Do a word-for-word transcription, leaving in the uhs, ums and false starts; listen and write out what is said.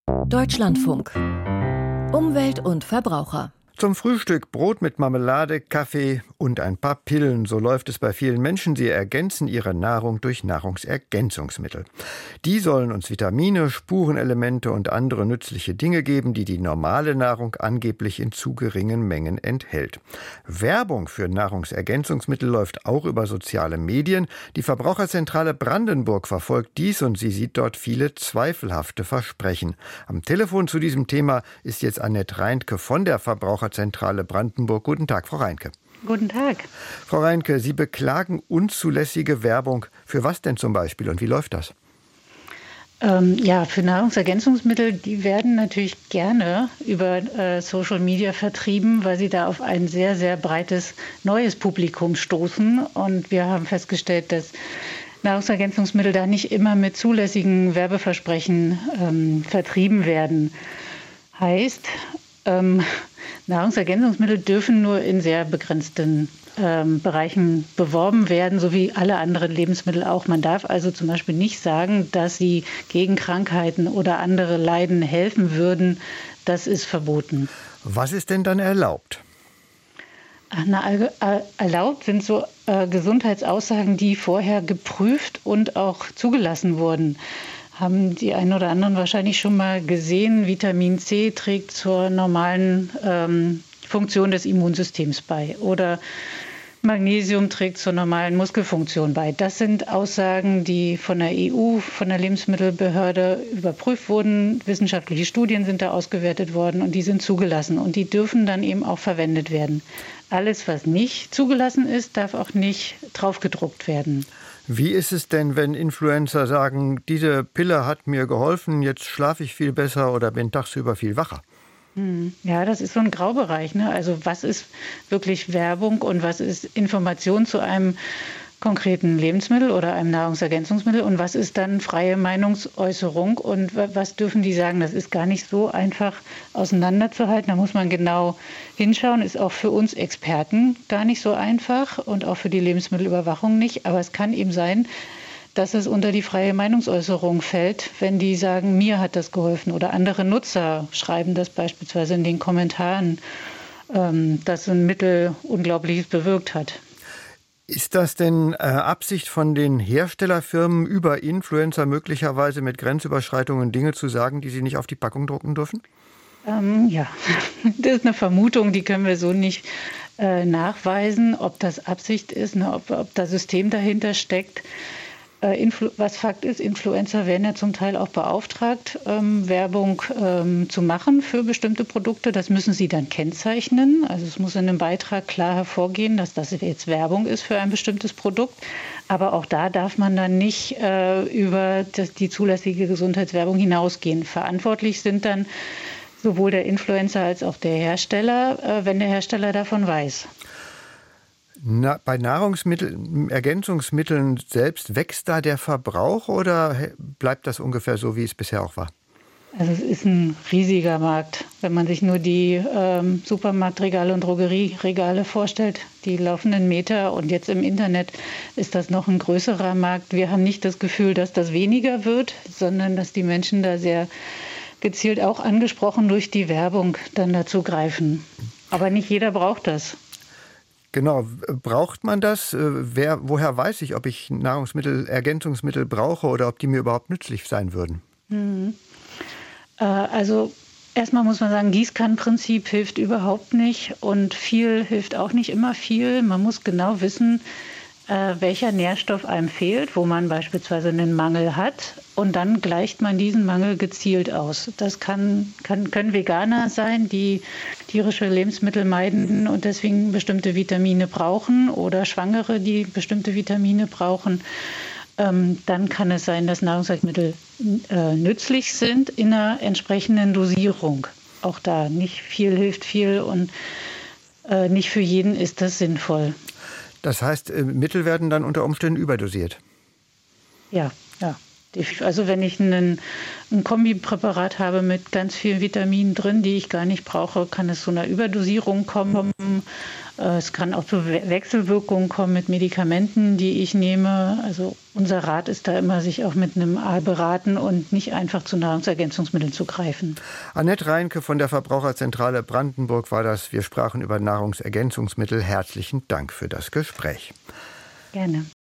Deutschlandfunk. Umwelt und Verbraucher. Zum Frühstück Brot mit Marmelade, Kaffee und ein paar Pillen. So läuft es bei vielen Menschen. Sie ergänzen ihre Nahrung durch Nahrungsergänzungsmittel. Die sollen uns Vitamine, Spurenelemente und andere nützliche Dinge geben, die die normale Nahrung angeblich in zu geringen Mengen enthält. Werbung für Nahrungsergänzungsmittel läuft auch über soziale Medien. Die Verbraucherzentrale Brandenburg verfolgt dies und sie sieht dort viele zweifelhafte Versprechen. Am Telefon zu diesem Thema ist jetzt Annette Reintke von der Verbraucherzentrale Brandenburg. Guten Tag, Frau Reintke. Guten Tag. Frau Reintke, Sie beklagen unzulässige Werbung. Für was denn zum Beispiel und wie läuft das? Ähm, ja, für Nahrungsergänzungsmittel, die werden natürlich gerne über äh, Social Media vertrieben, weil sie da auf ein sehr, sehr breites neues Publikum stoßen. Und wir haben festgestellt, dass Nahrungsergänzungsmittel da nicht immer mit zulässigen Werbeversprechen ähm, vertrieben werden. Heißt, ähm, Nahrungsergänzungsmittel dürfen nur in sehr begrenzten ähm, Bereichen beworben werden, so wie alle anderen Lebensmittel auch. Man darf also zum Beispiel nicht sagen, dass sie gegen Krankheiten oder andere Leiden helfen würden. Das ist verboten. Was ist denn dann erlaubt? Ach, na, erlaubt sind so äh, Gesundheitsaussagen, die vorher geprüft und auch zugelassen wurden. Haben die einen oder anderen wahrscheinlich schon mal gesehen. Vitamin C trägt zur normalen ähm, Funktion des Immunsystems bei. Oder Magnesium trägt zur normalen Muskelfunktion bei. Das sind Aussagen, die von der E U, von der Lebensmittelbehörde überprüft wurden. Wissenschaftliche Studien sind da ausgewertet worden und die sind zugelassen. Und die dürfen dann eben auch verwendet werden. Alles, was nicht zugelassen ist, darf auch nicht draufgedruckt werden. Wie ist es denn, wenn Influencer sagen, diese Pille hat mir geholfen, jetzt schlafe ich viel besser oder bin tagsüber viel wacher? Ja, das ist so ein Graubereich, ne? Also was ist wirklich Werbung und was ist Information zu einem konkreten Lebensmittel oder einem Nahrungsergänzungsmittel und was ist dann freie Meinungsäußerung und was dürfen die sagen? Das ist gar nicht so einfach auseinanderzuhalten. Da muss man genau hinschauen. Ist auch für uns Experten gar nicht so einfach und auch für die Lebensmittelüberwachung nicht. Aber es kann eben sein, dass es unter die freie Meinungsäußerung fällt, wenn die sagen, mir hat das geholfen oder andere Nutzer schreiben das beispielsweise in den Kommentaren, dass ein Mittel Unglaubliches bewirkt hat. Ist das denn äh, Absicht von den Herstellerfirmen über Influencer möglicherweise mit Grenzüberschreitungen Dinge zu sagen, die sie nicht auf die Packung drucken dürfen? Ähm, ja, das ist eine Vermutung, die können wir so nicht äh, nachweisen, ob das Absicht ist, ne, ob, ob da System dahinter steckt. Äh, Influ- was Fakt ist, Influencer werden ja zum Teil auch beauftragt, ähm, Werbung ähm, zu machen für bestimmte Produkte. Das müssen sie dann kennzeichnen. Also es muss in einem Beitrag klar hervorgehen, dass das jetzt Werbung ist für ein bestimmtes Produkt. Aber auch da darf man dann nicht äh, über das, die zulässige Gesundheitswerbung hinausgehen. Verantwortlich sind dann sowohl der Influencer als auch der Hersteller, äh, wenn der Hersteller davon weiß. Na, bei Nahrungsmitteln, Ergänzungsmitteln selbst, wächst da der Verbrauch oder bleibt das ungefähr so, wie es bisher auch war? Also es ist ein riesiger Markt. Wenn man sich nur die ähm, Supermarktregale und Drogerieregale vorstellt, die laufenden Meter und jetzt im Internet ist das noch ein größerer Markt. Wir haben nicht das Gefühl, dass das weniger wird, sondern dass die Menschen da sehr gezielt auch angesprochen durch die Werbung dann dazu greifen. Aber nicht jeder braucht das. Genau, braucht man das? Wer, woher weiß ich, ob ich Nahrungsmittel, Ergänzungsmittel brauche oder ob die mir überhaupt nützlich sein würden? Mhm. Äh, also erstmal muss man sagen, Gießkannenprinzip hilft überhaupt nicht und viel hilft auch nicht immer viel. Man muss genau wissen, äh, welcher Nährstoff einem fehlt, wo man beispielsweise einen Mangel hat und dann gleicht man diesen Mangel gezielt aus. Das kann, kann, können Veganer sein, die tierische Lebensmittel meiden und deswegen bestimmte Vitamine brauchen oder Schwangere, die bestimmte Vitamine brauchen. Ähm, dann kann es sein, dass Nahrungsergänzungsmittel äh, nützlich sind in einer entsprechenden Dosierung. Auch da nicht viel hilft viel und äh, nicht für jeden ist das sinnvoll. Das heißt, äh, Mittel werden dann unter Umständen überdosiert? Ja, ja. Also wenn ich einen, ein Kombipräparat habe mit ganz vielen Vitaminen drin, die ich gar nicht brauche, kann es zu einer Überdosierung kommen. Es kann auch zu Wechselwirkungen kommen mit Medikamenten, die ich nehme. Also unser Rat ist da immer, sich auch mit einem A beraten und nicht einfach zu Nahrungsergänzungsmitteln zu greifen. Annette Reinke von der Verbraucherzentrale Brandenburg war das. Wir sprachen über Nahrungsergänzungsmittel. Herzlichen Dank für das Gespräch. Gerne.